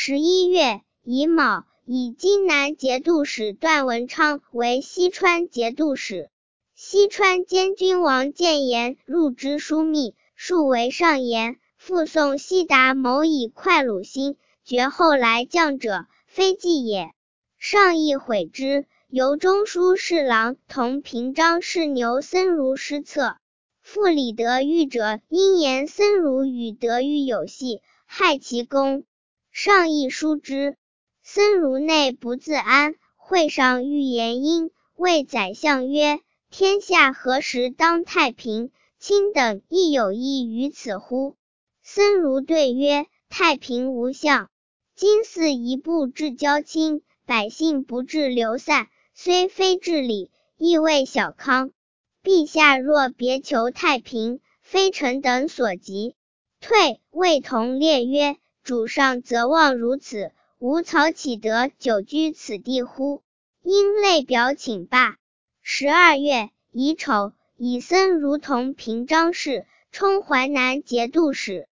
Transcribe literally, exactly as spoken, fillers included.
十一月，乙卯，以荆南节度使段文昌为西川节度使。西川监军王建言入之枢密，数为上言，复送西达谋以快鲁心，觉后来降者，非计也。上意悔之，由中书侍郎同平章事牛僧孺失策。复李德裕者，因言僧孺与德裕有隙，害其功。上意疏之。僧孺内不自安，会上欲言因，谓宰相曰：天下何时当太平？卿等亦有意于此乎？僧孺对曰：太平无相。今似一步至交亲，百姓不至流散，虽非治理，亦为小康。陛下若别求太平，非臣等所及。退，谓同列曰：主上则望如此，吾曹岂得久居此地乎？因类表请罢。十二月，乙丑，以僧孺同平章事，充淮南节度使。